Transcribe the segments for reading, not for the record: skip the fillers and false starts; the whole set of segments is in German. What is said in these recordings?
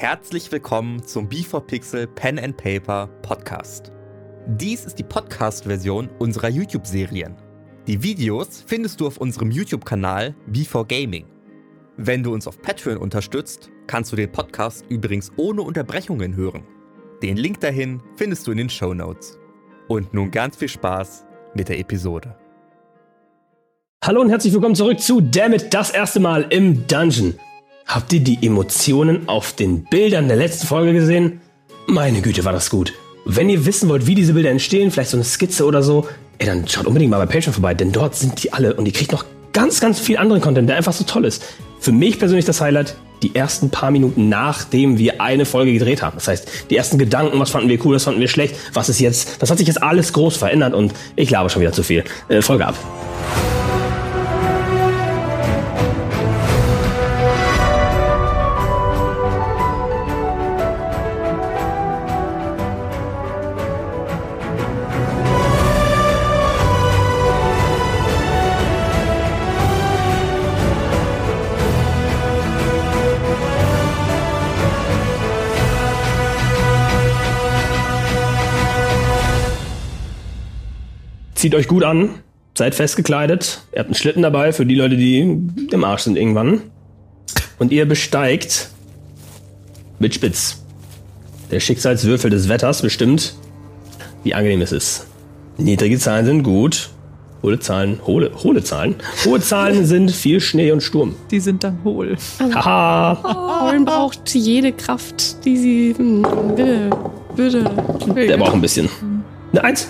Herzlich willkommen zum B4Pixel Pen and Paper Podcast. Dies ist die Podcast-Version unserer YouTube-Serien. Die Videos findest du auf unserem YouTube-Kanal B4Gaming. Wenn du uns auf Patreon unterstützt, kannst du den Podcast übrigens ohne Unterbrechungen hören. Den Link dahin findest du in den Shownotes. Und nun ganz viel Spaß mit der Episode. Hallo und herzlich willkommen zurück zu Dammit, das erste Mal im Dungeon. Habt ihr die Emotionen auf den Bildern der letzten Folge gesehen? Meine Güte, war das gut. Wenn ihr wissen wollt, wie diese Bilder entstehen, vielleicht so eine Skizze oder so, dann schaut unbedingt mal bei Patreon vorbei, denn dort sind die alle und ihr kriegt noch ganz, ganz viel anderen Content, der einfach so toll ist. Für mich persönlich das Highlight, die ersten paar Minuten nachdem wir eine Folge gedreht haben. Das heißt, die ersten Gedanken, was fanden wir cool, was fanden wir schlecht, was ist jetzt, das hat sich jetzt alles groß verändert und ich laber schon wieder zu viel. Folge ab. Zieht euch gut an, seid fest gekleidet, ihr habt einen Schlitten dabei für die Leute, die im Arsch sind irgendwann. Und ihr besteigt mit Spitz. Der Schicksalswürfel des Wetters bestimmt, wie angenehm es ist. Niedrige Zahlen sind gut, hohe Zahlen sind viel Schnee und Sturm. Die sind dann hohl. Haha. Orin braucht jede Kraft, die sie würde. Der braucht ein bisschen. Eine 1.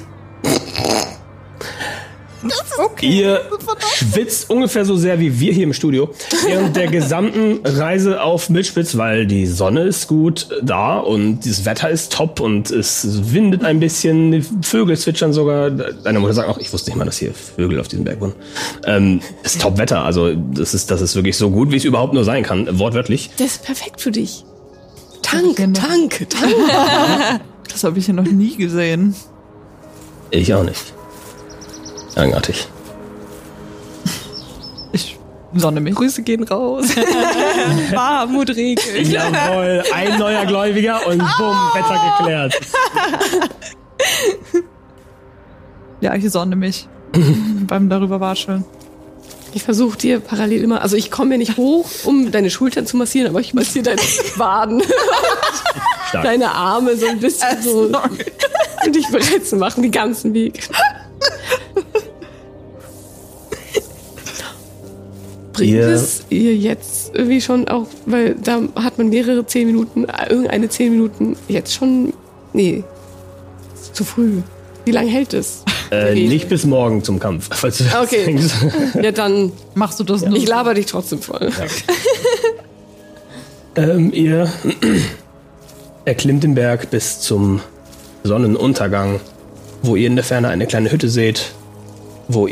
Okay. Ihr schwitzt ungefähr so sehr wie wir hier im Studio während der gesamten Reise auf Milchspitz, weil die Sonne ist gut da und das Wetter ist top und es windet ein bisschen, die Vögel zwitschern sogar. Deine Mutter sagt auch, ich wusste nicht mal, dass hier Vögel auf diesem Berg wohnen. Es ist top Wetter, also das ist wirklich so gut, wie es überhaupt nur sein kann, wortwörtlich. Das ist perfekt für dich. Tank. Das habe ich ja noch nie gesehen. Ich auch nicht. Eigenartig. Ich sonne mich. Grüße gehen raus. Warmut regelt. Jawohl, ein neuer Gläubiger und bumm, Wetter geklärt. Ja, ich sonne mich beim darüber watscheln. Ich versuche dir parallel immer, also ich komme mir nicht hoch, um deine Schultern zu massieren, aber ich massiere deine Waden. Deine Arme so ein bisschen so. Um dich bereit zu machen, den ganzen Weg. Bringt es ihr jetzt irgendwie schon auch, weil da hat man mehrere 10 Minuten, irgendeine 10 Minuten jetzt schon, nee, zu früh. Wie lange hält es? Nicht bis morgen zum Kampf. Falls du das okay, denkst. Ja, dann machst du das nur. Ich laber dich trotzdem voll. Ja. Ihr erklimmt den Berg bis zum Sonnenuntergang, wo ihr in der Ferne eine kleine Hütte seht, wo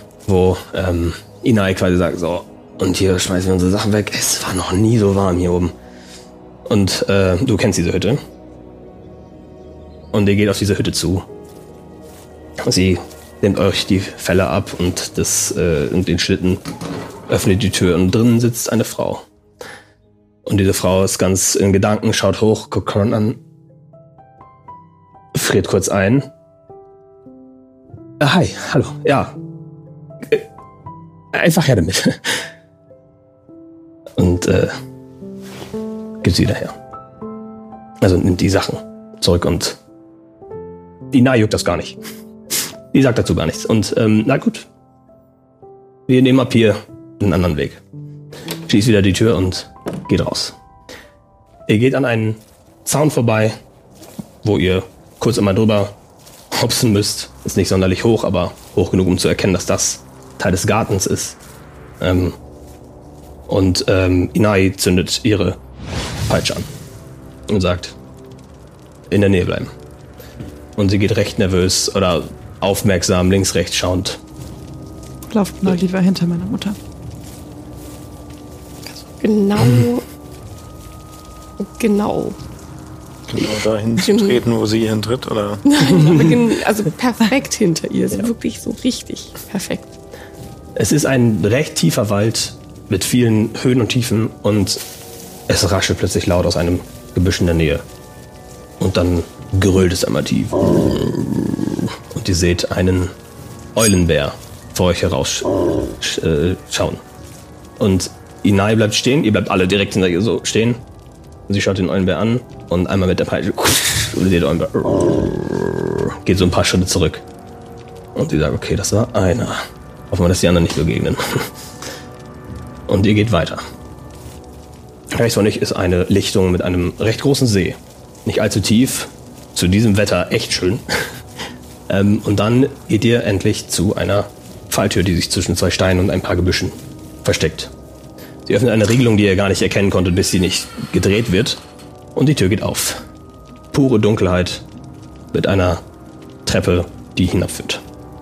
Inai quasi sagt, so, und hier schmeißen wir unsere Sachen weg. Es war noch nie so warm hier oben. Und du kennst diese Hütte. Und ihr geht auf diese Hütte zu. Sie nimmt euch die Felle ab und und den Schlitten, öffnet die Tür und drinnen sitzt eine Frau. Und diese Frau ist ganz in Gedanken, schaut hoch, guckt Corin an, friert kurz ein. Hi, hallo, ja. Einfach her damit. Und gibt sie wieder her. Also nimmt die Sachen zurück und die Ina juckt das gar nicht. Die sagt dazu gar nichts. Und na gut. Wir nehmen ab hier einen anderen Weg. Schließt wieder die Tür und geht raus. Ihr geht an einen Zaun vorbei, wo ihr kurz einmal drüber hopsen müsst. Ist nicht sonderlich hoch, aber hoch genug, um zu erkennen, dass das Teil des Gartens ist. Inai zündet ihre Peitsche an und sagt, in der Nähe bleiben. Und sie geht recht nervös oder aufmerksam links, rechts schauend. Lauft mal lieber hinter meiner Mutter. Genau. Genau dahin zu treten, wo sie hintritt, oder? Nein, also perfekt hinter ihr. Ja. Wirklich so richtig perfekt. Es ist ein recht tiefer Wald mit vielen Höhen und Tiefen und Es raschelt plötzlich laut aus einem Gebüsch in der Nähe. Und dann grölt es einmal tief. Und ihr seht einen Eulenbär vor euch herausschauen. Und Inai bleibt stehen, ihr bleibt alle direkt hinter ihr so stehen. Und sie schaut den Eulenbär an und einmal mit der Peitsche und ihr seht den Eulenbär geht so ein paar Schritte zurück. Und sie sagt, okay, das war einer. Hoffen wir, dass die anderen nicht begegnen. Und ihr geht weiter. Rechts von euch ist eine Lichtung mit einem recht großen See. Nicht allzu tief, zu diesem Wetter echt schön. Und dann geht ihr endlich zu einer Falltür, die sich zwischen 2 Steinen und ein paar Gebüschen versteckt. Sie öffnet eine Riegelung, die ihr gar nicht erkennen konntet, bis sie nicht gedreht wird. Und die Tür geht auf. Pure Dunkelheit mit einer Treppe, die hinabführt.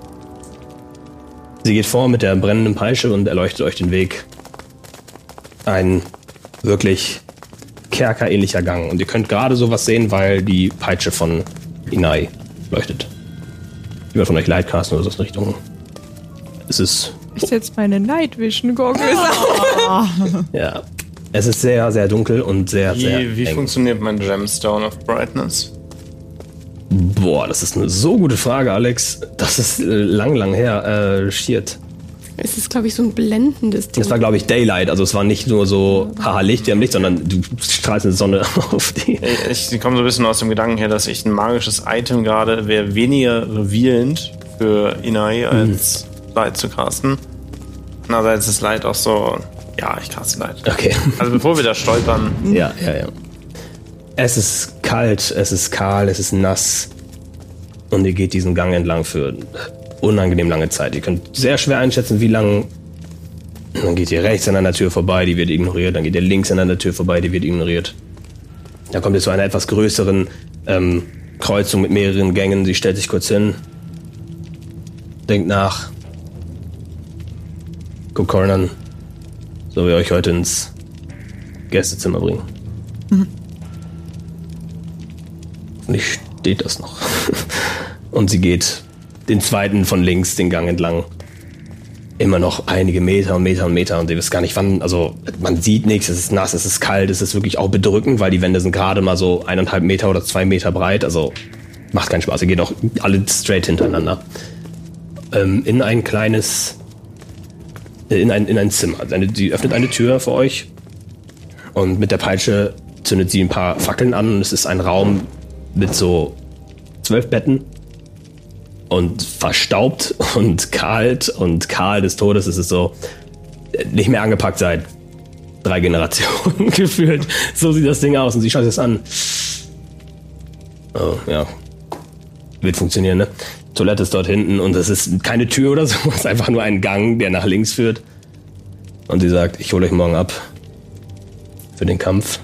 Sie geht vor mit der brennenden Peitsche und erleuchtet euch den Weg. Ein wirklich kerkerähnlicher Gang. Und ihr könnt gerade sowas sehen, weil die Peitsche von Inai leuchtet. Jemand von euch Lightcasten oder so in Richtung. Es ist... Ich setze meine Night Vision Goggles auf. Ja. Es ist sehr, sehr dunkel und sehr, sehr Wie eng. funktioniert mein Gemstone of Brightness? Boah, das ist eine so gute Frage, Alex. Das ist lang her. Shit. Es ist, glaube ich, so ein blendendes Ding. Das war, glaube ich, Daylight. Also es war nicht nur so, haha, Licht, wir haben Licht, sondern du strahlst eine Sonne auf die. Ich komme so ein bisschen aus dem Gedanken her, dass ich ein magisches Item gerade wäre weniger revealend für Inai als Light zu casten. Andererseits ist Light auch so, ja, ich caste Light. Okay. Also bevor wir da stolpern. Ja. Es ist kalt, es ist kahl, es ist nass. Und ihr geht diesen Gang entlang für unangenehm lange Zeit. Ihr könnt sehr schwer einschätzen, wie lang. Dann geht ihr rechts an einer Tür vorbei, die wird ignoriert. Dann geht ihr links an einer Tür vorbei, die wird ignoriert. Dann kommt ihr zu einer etwas größeren Kreuzung mit mehreren Gängen. Sie stellt sich kurz hin, denkt nach, guckt Corin an, so wie euch heute ins Gästezimmer bringen. Und ich steht das noch. Und sie geht den zweiten von links den Gang entlang. Immer noch einige Meter und Meter und Meter und ihr wisst gar nicht wann, also man sieht nichts, es ist nass, es ist kalt, es ist wirklich auch bedrückend, weil die Wände sind gerade mal so 1,5 Meter oder 2 Meter breit, also macht keinen Spaß, ihr geht auch alle straight hintereinander. In ein kleines, in ein Zimmer. Sie öffnet eine Tür für euch und mit der Peitsche zündet sie ein paar Fackeln an und es ist ein Raum mit so 12 Betten. Und verstaubt und kahl des Todes. Es ist so nicht mehr angepackt seit 3 Generationen gefühlt. So sieht das Ding aus und sie schaut es an. Oh, ja. Wird funktionieren, ne? Toilette ist dort hinten und es ist keine Tür oder so. Es ist einfach nur ein Gang, der nach links führt. Und sie sagt, ich hole euch morgen ab. Für den Kampf.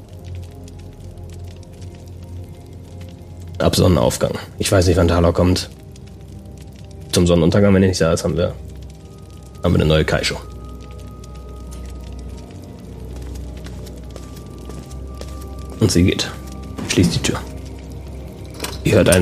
Ab Sonnenaufgang. Ich weiß nicht, wann Talar kommt. Zum Sonnenuntergang, wenn er nicht da ist, haben wir eine neue Kaisho. Und sie geht. Schließt die Tür. Ihr hört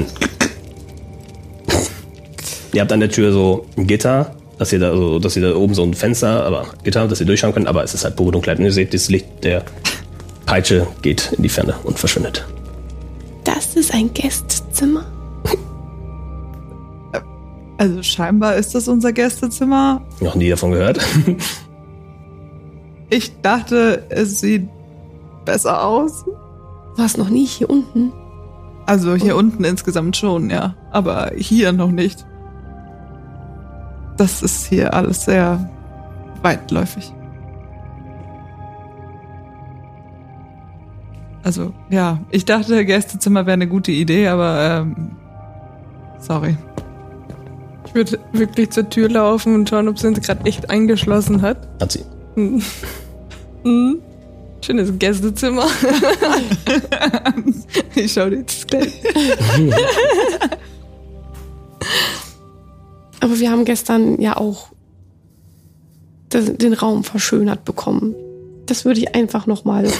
Ihr habt an der Tür so ein Gitter, dass ihr da oben so ein Fenster, aber Gitter, dass ihr durchschauen könnt, aber es ist halt pure Dunkelheit. Und ihr seht, das Licht der Peitsche geht in die Ferne und verschwindet. Das ist ein Gästezimmer. Also scheinbar ist das unser Gästezimmer. Noch nie davon gehört. Ich dachte, es sieht besser aus. War es noch nie hier unten? Also hier unten insgesamt schon, ja. Aber hier noch nicht. Das ist hier alles sehr weitläufig. Also, ja, ich dachte, Gästezimmer wäre eine gute Idee, aber sorry. Ich würde wirklich zur Tür laufen und schauen, ob sie uns gerade echt eingeschlossen hat. Hat sie. Schönes Gästezimmer. Ich schau dir jetzt gleich. Aber wir haben gestern ja auch den Raum verschönert bekommen. Das würde ich einfach nochmal...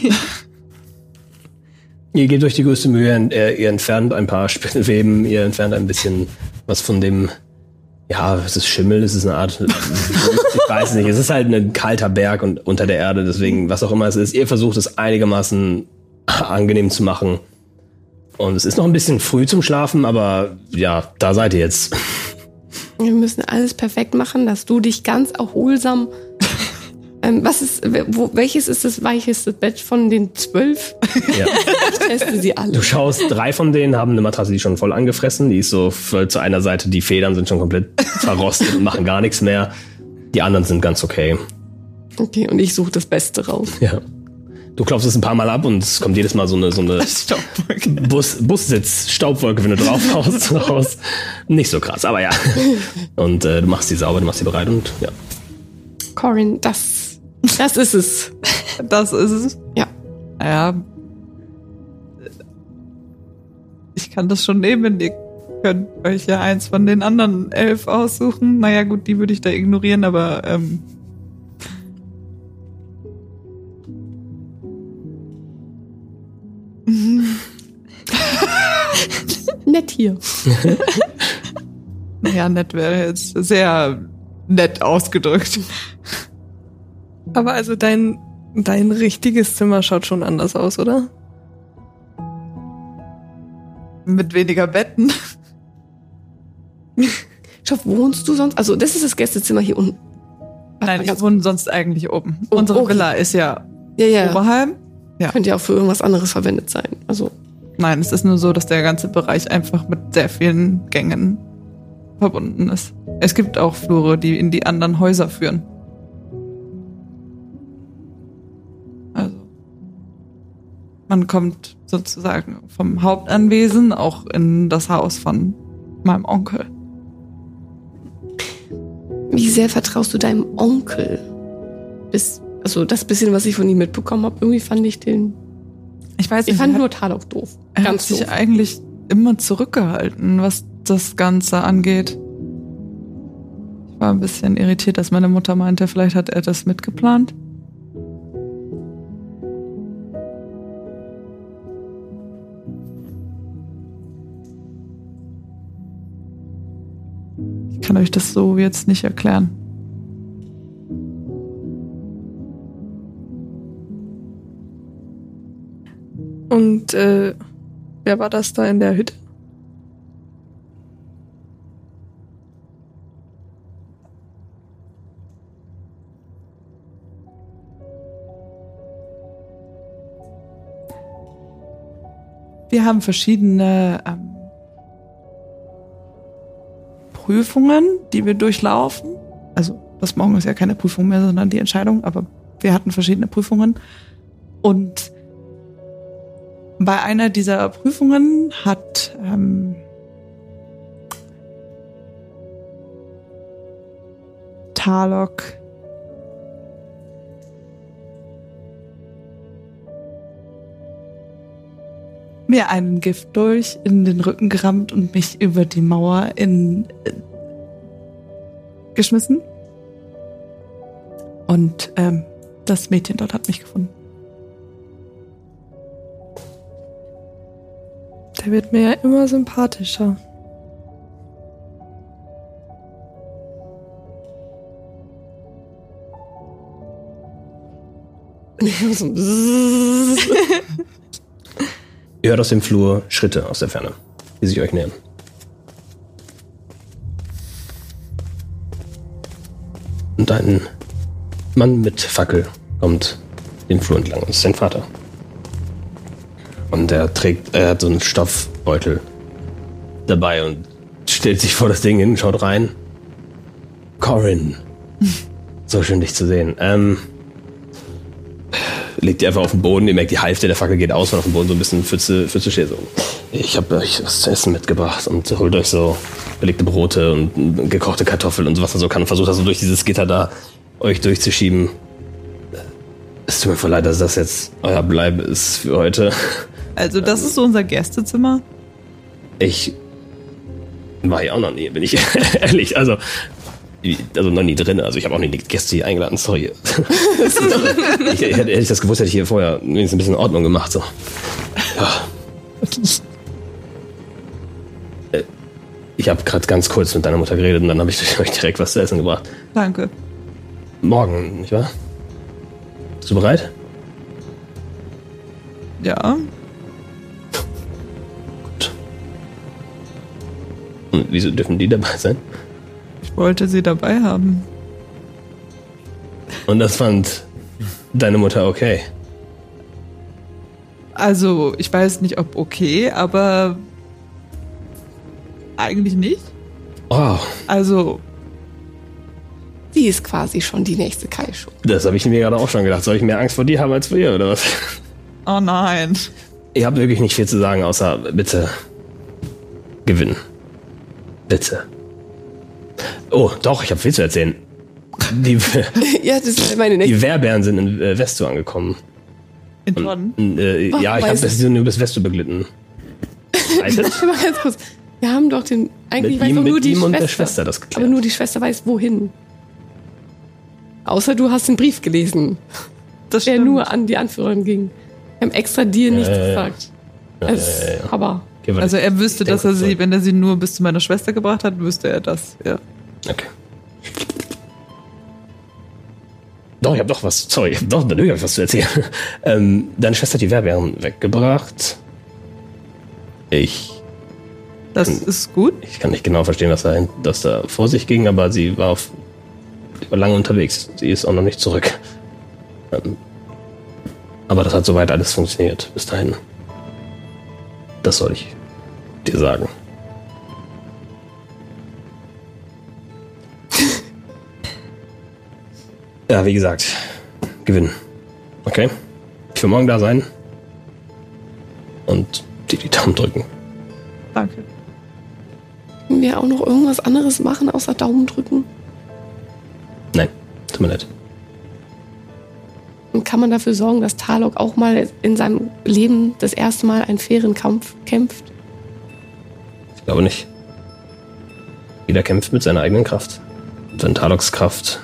Ihr geht durch die größte Mühe, ihr entfernt ein paar Spinnenweben, ihr entfernt ein bisschen was von dem Ja, es ist Schimmel, es ist eine Art, ich weiß nicht, es ist halt ein kalter Berg und unter der Erde, deswegen, was auch immer es ist, ihr versucht es einigermaßen angenehm zu machen. Und es ist noch ein bisschen früh zum Schlafen, aber ja, da seid ihr jetzt. Wir müssen alles perfekt machen, dass du dich ganz erholsam... welches ist das weicheste Bett von den 12? Ja. Ich teste sie alle. Du schaust, 3 von denen haben eine Matratze, die ist schon voll angefressen. Die ist so voll zu einer Seite, die Federn sind schon komplett verrostet und machen gar nichts mehr. Die anderen sind ganz okay. Okay, und ich suche das Beste raus. Ja. Du klopfst es ein paar Mal ab und es kommt jedes Mal so eine Bussitz-Staubwolke, wenn du drauf haust, raus. Nicht so krass, aber ja. Und du machst sie sauber, du machst sie bereit und ja. Corin, das ist es. Das ist es? Ja. Naja. Ich kann das schon nehmen. Ihr könnt euch ja eins von den anderen 11 aussuchen. Naja, gut, die würde ich da ignorieren, aber nett hier. naja, nett wäre jetzt sehr nett ausgedrückt. Aber also dein richtiges Zimmer schaut schon anders aus, oder? Mit weniger Betten. Schau, wohnst du sonst? Also das ist das Gästezimmer hier unten. Nein, ich wohne sonst eigentlich oben. Unsere Villa ist ja oberhalb. Ja. Könnte ja auch für irgendwas anderes verwendet sein. Also nein, es ist nur so, dass der ganze Bereich einfach mit sehr vielen Gängen verbunden ist. Es gibt auch Flure, die in die anderen Häuser führen. Also man kommt sozusagen vom Hauptanwesen auch in das Haus von meinem Onkel. Wie sehr vertraust du deinem Onkel? Also das bisschen, was ich von ihm mitbekommen habe, irgendwie fand ich den... Ich weiß nicht, ich fand nur Tadok doof. Er hat sich eigentlich immer zurückgehalten, was das Ganze angeht. Ich war ein bisschen irritiert, dass meine Mutter meinte, vielleicht hat er das mitgeplant. Ich kann euch das so jetzt nicht erklären. Und wer war das da in der Hütte? Wir haben verschiedene Prüfungen, die wir durchlaufen. Also das Morgen ist ja keine Prüfung mehr, sondern die Entscheidung. Aber wir hatten verschiedene Prüfungen. Und bei einer dieser Prüfungen hat Talok mir einen Giftdolch in den Rücken gerammt und mich über die Mauer geschmissen. Und das Mädchen dort hat mich gefunden. Der wird mir ja immer sympathischer. Ihr hört aus dem Flur Schritte aus der Ferne, die sich euch nähern. Und ein Mann mit Fackel kommt den Flur entlang. Das ist sein Vater. Und er hat so einen Stoffbeutel dabei und stellt sich vor das Ding hin, schaut rein. Corin. So schön, dich zu sehen. Legt die einfach auf den Boden, ihr merkt, die Hälfte der Fackel geht aus, und auf dem Boden so ein bisschen Pfütze steht. So. Ich habe euch was zu essen mitgebracht und holt euch so belegte Brote und gekochte Kartoffeln und so, was er so kann. Und versucht also durch dieses Gitter da euch durchzuschieben. Es tut mir voll leid, dass das jetzt euer Bleib ist für heute. Also das ist so unser Gästezimmer? Ich war hier auch noch nie, bin ich ehrlich. Also noch nie drin. Also ich habe auch nie Gäste hier eingeladen, sorry. Hätte ich das gewusst, hätte ich hier vorher wenigstens ein bisschen Ordnung gemacht. So. Ja. Ich habe gerade ganz kurz mit deiner Mutter geredet und dann habe ich euch direkt was zu essen gebracht. Danke. Morgen, nicht wahr? Bist du bereit? Ja. Gut. Und wieso dürfen die dabei sein? Ich wollte sie dabei haben. Und das fand deine Mutter okay? Also, ich weiß nicht, ob okay, aber eigentlich nicht. Oh, Also, Sie ist quasi schon die nächste Kaisho. das habe ich mir gerade auch schon gedacht. Soll ich mehr Angst vor dir haben als vor ihr, oder was? oh nein. Ich habe wirklich nicht viel zu sagen, außer bitte gewinnen. Bitte. Oh, doch, ich habe viel zu erzählen. Die Ja, das ist meine nächste. Wehrbären sind in Vesto angekommen. In Tonnen. Ja, ich habe nur bis Vesto beglitten. Warte mal ganz kurz. Wir haben doch den. Eigentlich Mit weiß ihm, doch nur mit die ihm Schwester. und der Schwester das geklärt. Aber nur die Schwester weiß, wohin. Außer du hast den Brief gelesen, Das der stimmt. nur an die Anführerin ging. Wir haben extra dir nichts gesagt. Aber Okay, warte. Also er wüsste, Denk dass er kurz sie, zurück. wenn er sie nur bis zu meiner Schwester gebracht hat, wüsste er das. Ja. Okay. Doch, ich habe doch was. Sorry, natürlich habe ich was zu erzählen. Deine Schwester hat die Wehrbären weggebracht. Ich Das ist gut. kann nicht genau verstehen, was da vor sich ging, aber sie war lange unterwegs. Sie ist auch noch nicht zurück. Aber das hat soweit alles funktioniert bis dahin. Das soll ich dir sagen. Ja, wie gesagt, gewinnen. Okay? Ich will morgen da sein. Und dir die Daumen drücken. Danke. können wir auch noch irgendwas anderes machen, außer Daumen drücken? Nein, tut mir leid. Und kann man dafür sorgen, dass Tarlok auch mal in seinem Leben das erste Mal einen fairen Kampf kämpft? Ich glaube nicht. Jeder kämpft mit seiner eigenen Kraft. Und wenn Tarloks Kraft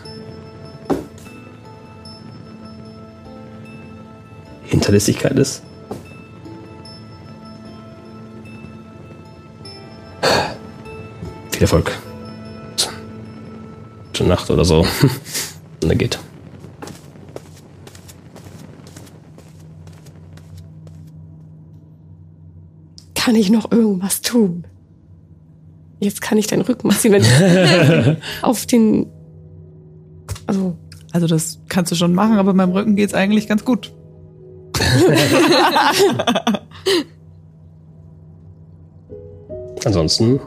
Hinterlistigkeit ist, viel Erfolg. Zur Nacht oder so. Und er geht. Kann ich noch irgendwas tun? Jetzt kann ich deinen Rücken massieren, wenn auf den... Also das kannst du schon machen, aber meinem Rücken geht's eigentlich ganz gut. Ansonsten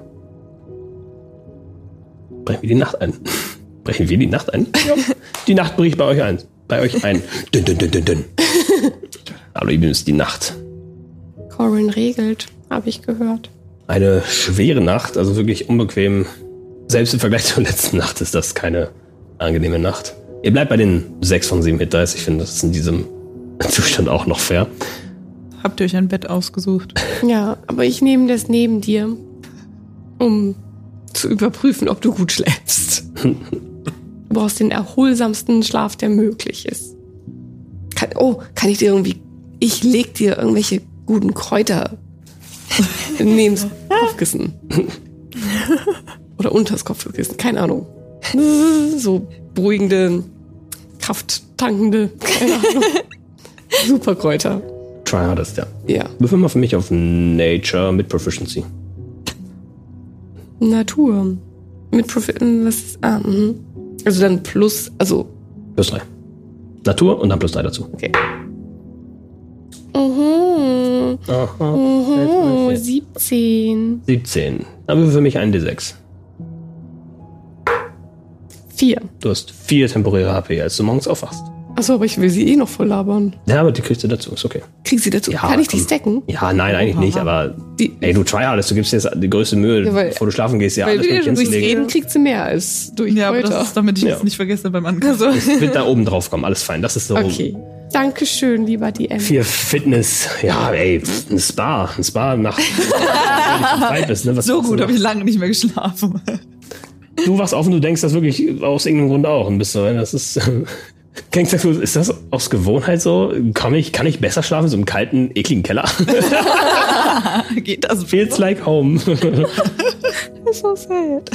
brechen wir die Nacht ein. Brechen wir die Nacht ein? Ja. Die Nacht bricht bei euch ein. Dünn, dünn, dünn, dünn, dünn. Hallo, eben ist die Nacht. Corin regelt, habe ich gehört. Eine schwere Nacht, also wirklich unbequem. Selbst im Vergleich zur letzten Nacht ist das keine angenehme Nacht. Ihr bleibt bei den 6 von 7 Hit Dice. Ich finde, das ist in diesem Zustand auch noch fair. Habt ihr euch ein Bett ausgesucht? Ja, aber ich nehme das neben dir, um zu überprüfen, ob du gut schläfst. Du brauchst den erholsamsten Schlaf, der möglich ist. Kann ich dir irgendwie... Ich leg dir irgendwelche guten Kräuter neben's Kopfkissen. Oder unters Kopfkissen, keine Ahnung. So beruhigende, krafttankende, keine Ahnung. Superkräuter. Try hardest, ja. Ja. Würfel mal für mich auf Nature mit Proficiency. Natur. Mit was ist... Also dann plus, also... Plus 3. Natur und dann plus 3 dazu. Okay. Mhm. 17. 17. Dann würfel für mich einen D6. 4. Du hast 4 temporäre HP, als du morgens aufwachst. Achso, aber ich will sie eh noch voll labern. Ja, aber die kriegst du dazu, ist okay. Krieg sie dazu? Ja, Kann ich die komm. stacken? Ja, nein, eigentlich nicht, aber ey, du tryhardest, du gibst jetzt die größte Mühe, Ja, weil- bevor du schlafen gehst, ja, Weil alles durchs mögliche hinzulegen. Reden kriegt sie mehr als durch Ja, aber Kräuter. das ist, damit ich Ja. jetzt nicht vergesse beim Angriff. Also, Es wird da oben drauf kommen, alles fein. Das ist so okay. Dankeschön, lieber DM. 4 Fitness. Ja, ey, ein Spa nach Zeit bist, ne? Was So machst du gut noch? habe ich lange nicht mehr geschlafen. Du wachst auf und du denkst das wirklich aus irgendeinem Grund auch und bist so, das ist denkst du, ist das aus Gewohnheit so? Kann ich besser schlafen in so einem kalten, ekligen Keller? Geht das? Feels like home. It's so sad.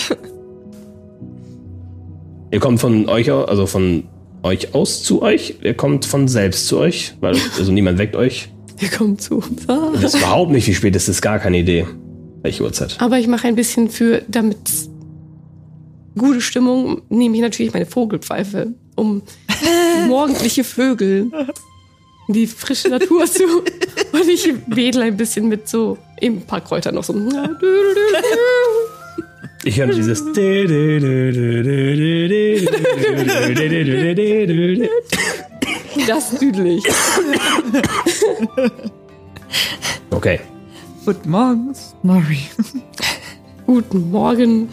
Ihr kommt von euch aus, also von euch aus zu euch? Ihr kommt von selbst zu euch? Weil, also niemand weckt euch? Wir kommen zu uns. Ihr wisst überhaupt nicht, wie spät es ist, gar keine Idee. Welche Uhrzeit? Aber ich mache ein bisschen damit gute Stimmung, nehme ich natürlich meine Vogelpfeife, um morgendliche Vögel in die frische Natur zu. Und ich wedle ein bisschen mit so eben ein paar Kräutern noch so. Ich höre dieses. Das düdel ich. Okay. Guten Morgen, Snorri. Guten Morgen,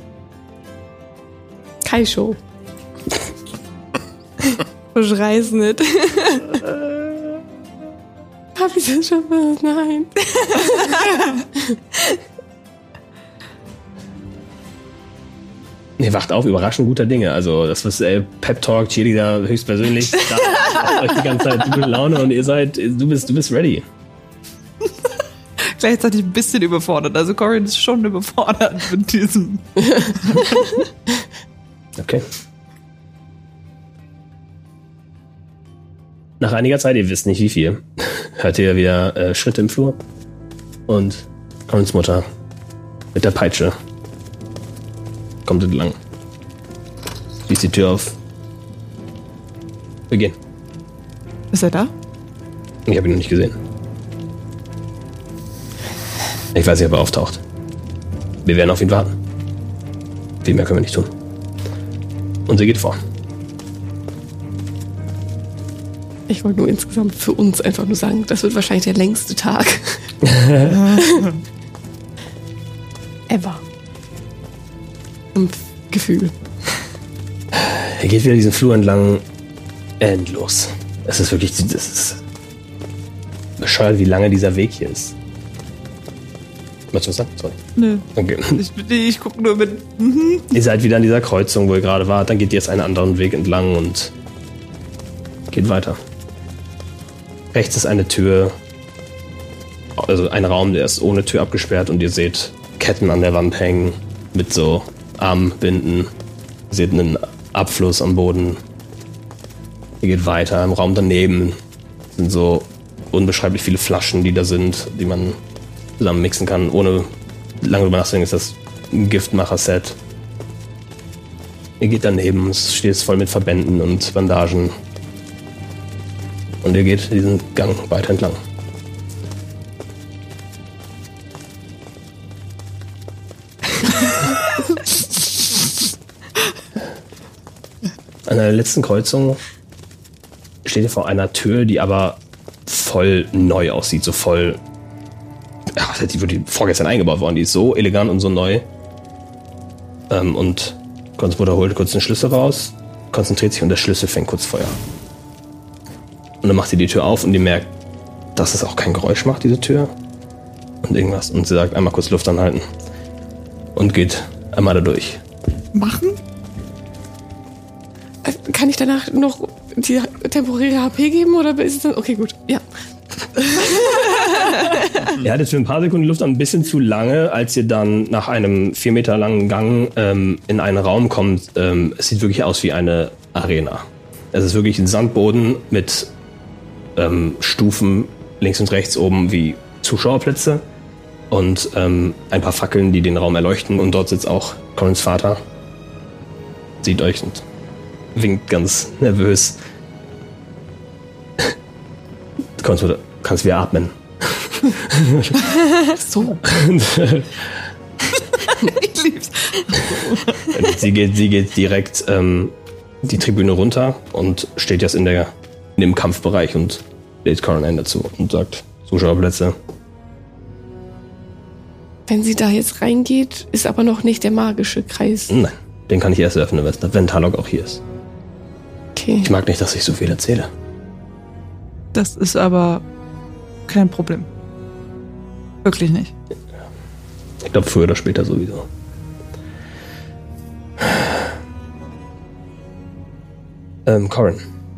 Kaisho. Verschrei's nicht. Hab ich das schon was? Nein. Ihr wacht auf, überraschend guter Dinge. Also, das was Pep-Talk, Cheerleader höchstpersönlich. Da macht euch die ganze Zeit gute Laune und du bist ready. Gleichzeitig ein bisschen überfordert. Also Corin ist schon überfordert mit diesem. Okay. Nach einiger Zeit, ihr wisst nicht wie viel, hört ihr wieder Schritte im Flur und Corins Mutter mit der Peitsche kommt entlang. Schließt die Tür auf. Wir gehen. Ist er da? Ich habe ihn noch nicht gesehen. Ich weiß nicht, ob er auftaucht. Wir werden auf ihn warten. Viel mehr können wir nicht tun. Und sie geht vor. Ich wollte nur insgesamt für uns einfach nur sagen, das wird wahrscheinlich der längste Tag. Ever. Im Gefühl. Er geht wieder diesen Flur entlang. Endlos. Es ist wirklich, das ist bescheuert, wie lange dieser Weg hier ist. Möchtest du was sagen? Sorry. Nö. Okay. Ich gucke nur mit. Ihr seid wieder an dieser Kreuzung, wo ihr gerade wart. Dann geht ihr jetzt einen anderen Weg entlang und geht weiter. Rechts ist eine Tür, also ein Raum, der ist ohne Tür abgesperrt und ihr seht Ketten an der Wand hängen mit so Armbinden. Ihr seht einen Abfluss am Boden. Ihr geht weiter. Im Raum daneben sind so unbeschreiblich viele Flaschen, die da sind, die man zusammen mixen kann, ohne lange drüber nachzudenken. Ist das ein Giftmacher-Set. Ihr geht daneben, es steht jetzt voll mit Verbänden und Bandagen. Und ihr geht diesen Gang weiter entlang. An der letzten Kreuzung steht ihr vor einer Tür, die aber voll neu aussieht, so voll. Ja, die wurde vorgestern eingebaut worden. Die ist so elegant und so neu. Und Corins Mutter holt kurz den Schlüssel raus, konzentriert sich und der Schlüssel fängt kurz Feuer. Und dann macht sie die Tür auf und die merkt, dass es auch kein Geräusch macht, diese Tür. Und irgendwas. Und sie sagt, einmal kurz Luft anhalten. Und geht einmal da durch. Machen? Kann ich danach noch die temporäre HP geben oder ist es dann? Okay, gut. Ja. Ihr hattet für ein paar Sekunden Luft ein bisschen zu lange, als ihr dann nach einem 4 Meter langen Gang in einen Raum kommt. Es sieht wirklich aus wie eine Arena. Es ist wirklich ein Sandboden mit Stufen links und rechts oben wie Zuschauerplätze und ein paar Fackeln, die den Raum erleuchten. Und dort sitzt auch Corins Vater. Sieht euch und winkt ganz nervös. Corins Mutter, kannst wieder atmen. So. Ich lieb's. Sie geht direkt die Tribüne runter und steht jetzt in dem Kampfbereich und lädt Corin ein dazu und sagt, Zuschauerplätze. Wenn sie da jetzt reingeht, ist aber noch nicht der magische Kreis. Nein, den kann ich erst öffnen, wenn Talok auch hier ist. Okay. Ich mag nicht, dass ich so viel erzähle. Das ist aber kein Problem. Wirklich nicht. Ich glaube, früher oder später sowieso. Corin.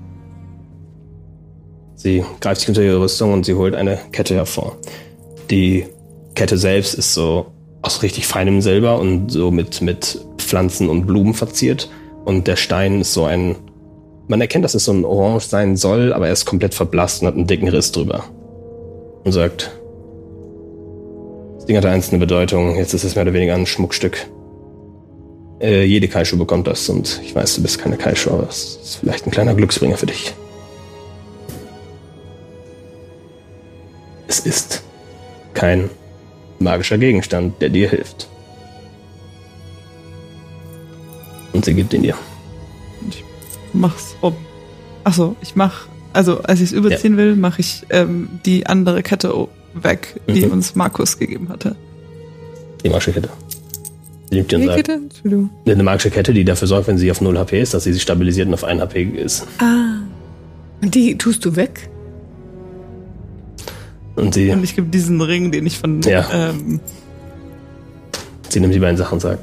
Sie greift sich unter ihre Rüstung und sie holt eine Kette hervor. Die Kette selbst ist so aus richtig feinem Silber und so mit Pflanzen und Blumen verziert. Und der Stein ist so ein, man erkennt, dass es so ein Orange sein soll, aber er ist komplett verblasst und hat einen dicken Riss drüber. Und sagt, das Ding hatte einst eine Bedeutung, jetzt ist es mehr oder weniger ein Schmuckstück. Jede Kaishu bekommt das und ich weiß, du bist keine Kaishu, aber es ist vielleicht ein kleiner Glücksbringer für dich. Es ist kein magischer Gegenstand, der dir hilft. Und sie gibt ihn dir. Ich mach's um. Achso, als ich es überziehen will, mache ich die andere Kette weg, die uns Markus gegeben hatte. Die magische Kette. Sie nimmt dir und sagt, eine magische Kette, die dafür sorgt, wenn sie auf 0 HP ist, dass sie sich stabilisiert und auf 1 HP ist. Ah. Und die tust du weg? Und ich gebe diesen Ring, den ich von... Ja. Sie nimmt die beiden Sachen und sagt,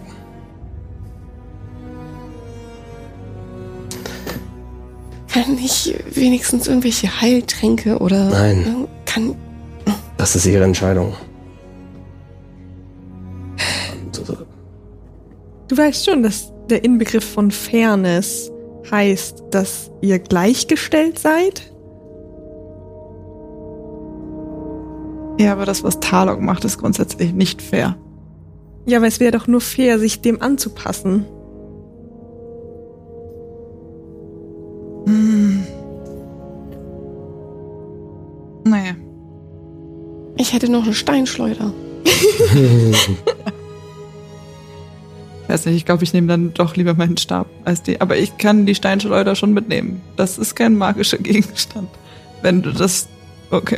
kann ich wenigstens irgendwelche Heiltränke oder... Nein. Das ist ihre Entscheidung. Du weißt schon, dass der Inbegriff von Fairness heißt, dass ihr gleichgestellt seid? Ja, aber das, was Talok macht, ist grundsätzlich nicht fair. Ja, aber es wäre doch nur fair, sich dem anzupassen. Naja. Ich hätte noch eine Steinschleuder. Ich weiß nicht, ich glaube, ich nehme dann doch lieber meinen Stab als die. Aber ich kann die Steinschleuder schon mitnehmen. Das ist kein magischer Gegenstand. Wenn du das... Okay.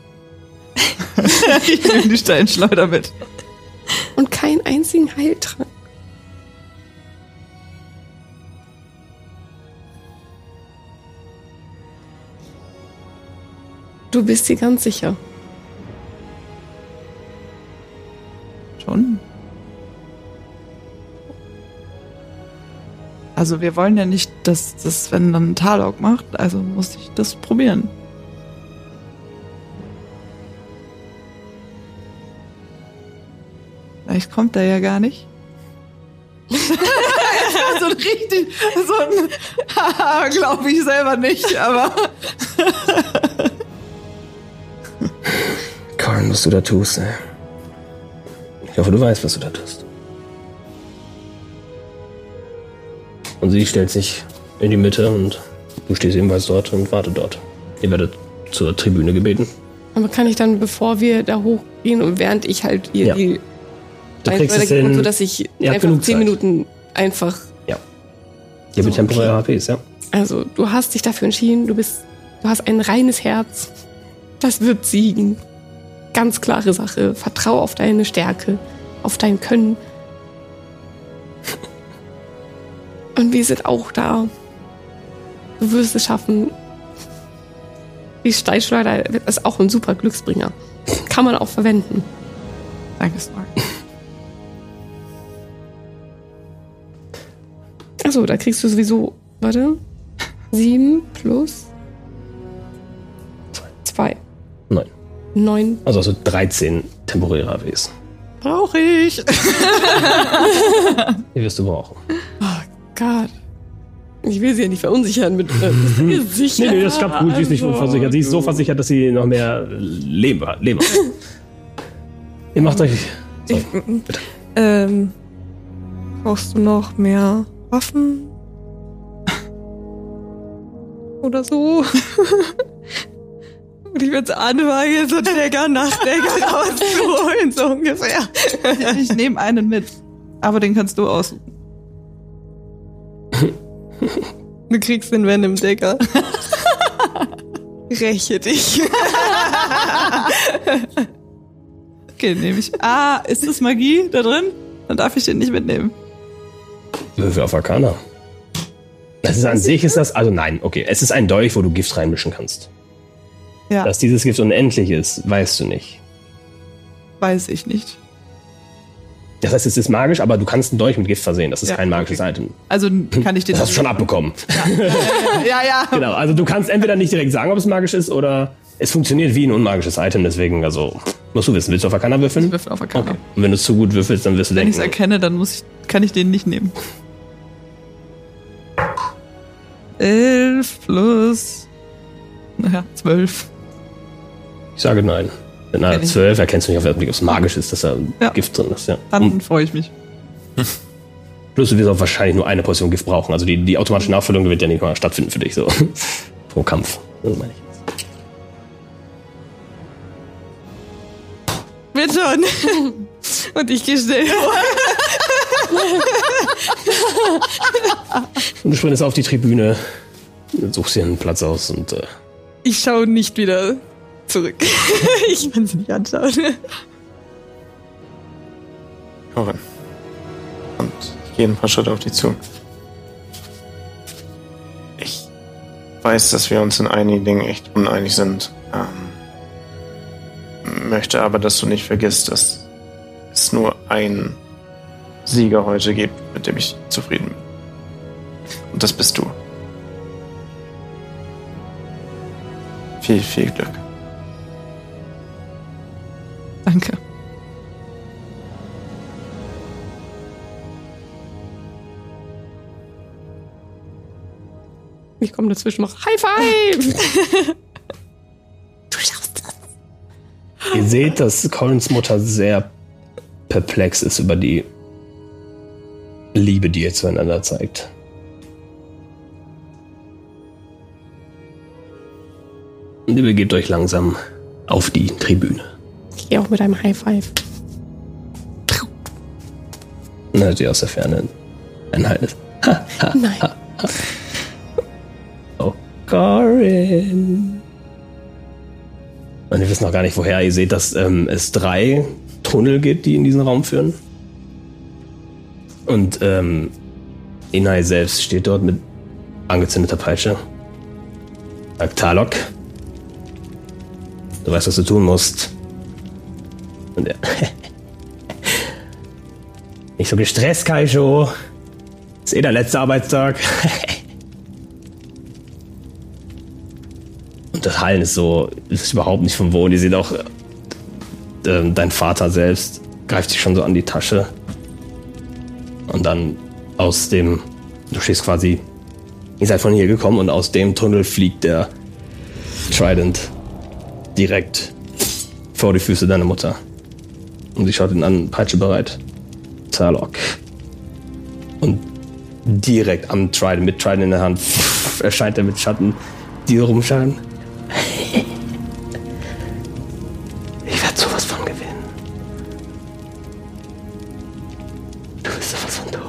Ich nehme die Steinschleuder mit. Und keinen einzigen Heiltrank. Du bist dir ganz sicher. Schon. Also wir wollen ja nicht, dass das, wenn dann Talok macht, also muss ich das probieren. Vielleicht kommt er ja gar nicht. So ein richtig, so ein, haha, glaube ich selber nicht, aber. Karin, was du da tust, ey. Ich hoffe, du weißt, was du da tust. Und sie stellt sich in die Mitte und du stehst ebenfalls dort und wartet dort. Ihr werdet zur Tribüne gebeten. Aber kann ich dann, bevor wir da hochgehen und während ich halt ihr die du kriegst es hin, so dass ich einfach 10 Zeit. Minuten einfach... Ja. Ihr habt temporäre HPs, ja. Also, du hast dich dafür entschieden, du hast ein reines Herz. Das wird siegen. Ganz klare Sache. Vertrau auf deine Stärke, auf dein Können. Und wir sind auch da. Du wirst es schaffen. Die Steinschleuder ist auch ein super Glücksbringer. Kann man auch verwenden. Danke, Snork. Achso, da kriegst du sowieso, 7 plus 2. 9. Also hast du 13 temporäre HPs. Brauche ich. Die wirst du brauchen. Oh Gott. Ich will sie ja nicht verunsichern mit sicher. Nee, das klappt gut. Sie ist nicht unversichert. Sie ist so versichert, dass sie noch mehr Leben hat. Ihr macht euch... So, bitte. Brauchst du noch mehr Waffen? Oder so? Und ich würde anfangen, so Dagger nach Dagger rauszuholen, so ungefähr. Ich nehme einen mit. Aber den kannst du aussuchen. Du kriegst den Venom Dagger. Räche dich. Okay, nehme ich. Ist das Magie da drin? Dann darf ich den nicht mitnehmen. Würfel auf Arcana. Das ist an sich ist das, also nein, okay. Es ist ein Dolch, wo du Gift reinmischen kannst. Ja. Dass dieses Gift unendlich ist, weißt du nicht. Weiß ich nicht. Das heißt, es ist magisch, aber du kannst einen Dolch mit Gift versehen. Das ist kein magisches Item. Also kann ich den... Das hast du schon abbekommen. Ja. Genau, also du kannst entweder nicht direkt sagen, ob es magisch ist, oder es funktioniert wie ein unmagisches Item. Deswegen, also, Musst du wissen. Willst du auf Arcana würfeln? Ich würfel auf Arcana. Okay. Und wenn du es zu gut würfelst, dann wirst du Wenn denken... ich es erkenne, dann kann ich den nicht nehmen. 11 plus... 12. Ich sage nein. Mit einer 12 erkennst du nicht auf den Blick, ob es magisch ist, dass da Gift drin ist. Ja. Dann freue ich mich. Plus du wirst auch wahrscheinlich nur eine Portion Gift brauchen. Also die automatische Nachfüllung wird ja nicht mal stattfinden für dich. So. Pro Kampf. Das meine ich. Wird schon. Und ich gehe schnell vor. Und du sprintest auf die Tribüne, suchst dir einen Platz aus und... Ich schaue nicht wieder zurück. Ich kann sie nicht anschauen. Corin. Und ich gehe ein paar Schritte auf dich zu. Ich weiß, dass wir uns in einigen Dingen echt uneinig sind. Möchte aber, dass du nicht vergisst, dass es nur einen Sieger heute gibt, mit dem ich zufrieden bin. Und das bist du. Viel, viel Glück. Danke. Ich komme dazwischen, mach High Five! Du schaffst das. Ihr seht, dass Corins Mutter sehr perplex ist über die Liebe, die ihr zueinander zeigt. Und ihr begebt euch langsam auf die Tribüne. Ich gehe auch mit einem High Five. Und hört ihr aus der Ferne ein Halt. Nein. Oh, Corin. Und ihr wisst noch gar nicht, woher. Ihr seht, dass es 3 Tunnel gibt, die in diesen Raum führen. Und Inai selbst steht dort mit angezündeter Peitsche. Sagt Talok. Du weißt, was du tun musst. Und er... Nicht so gestresst, Kaisho. Ist der letzte Arbeitstag. Und das Hallen ist überhaupt nicht von wo. Und ihr seht auch, dein Vater selbst greift sich schon so an die Tasche. Und dann du stehst quasi, ihr seid von hier gekommen und aus dem Tunnel fliegt der Trident direkt vor die Füße deiner Mutter. Und sie schaut ihn an, Peitsche bereit. Talok. Und direkt am Trident, mit Trident in der Hand, erscheint er mit Schatten, die rumschauen. Ich werde sowas von gewinnen. Du bist sowas von tot.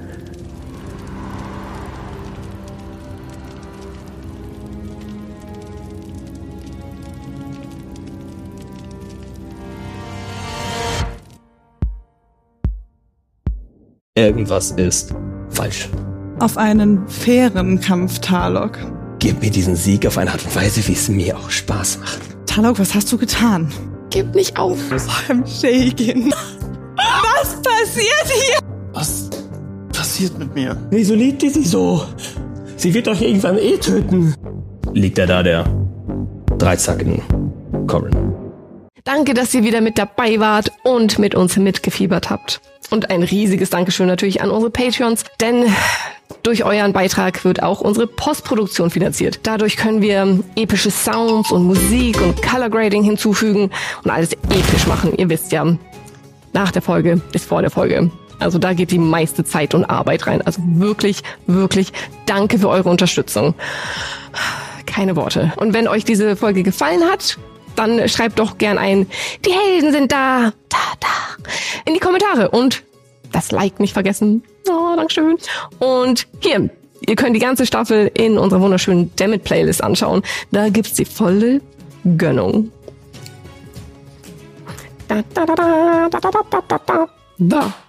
Irgendwas ist falsch. Auf einen fairen Kampf, Talok. Gib mir diesen Sieg auf eine Art und Weise, wie es mir auch Spaß macht. Talok, was hast du getan? Gib nicht auf. I'm shaking. Was passiert hier? Was passiert mit mir? Wieso liebt ihr sie so? Sie wird euch irgendwann töten. Liegt er da, der dreizackigen Corin. Danke, dass ihr wieder mit dabei wart und mit uns mitgefiebert habt. Und ein riesiges Dankeschön natürlich an unsere Patreons, denn durch euren Beitrag wird auch unsere Postproduktion finanziert. Dadurch können wir epische Sounds und Musik und Color Grading hinzufügen und alles episch machen. Ihr wisst ja, nach der Folge ist vor der Folge. Also da geht die meiste Zeit und Arbeit rein. Also wirklich, wirklich danke für eure Unterstützung. Keine Worte. Und wenn euch diese Folge gefallen hat, dann schreibt doch gern ein, die Helden sind da, in die Kommentare und das Like nicht vergessen. Oh, Dankeschön. Und hier, ihr könnt die ganze Staffel in unserer wunderschönen Dammit Playlist anschauen. Da gibt's die volle Gönnung. Da.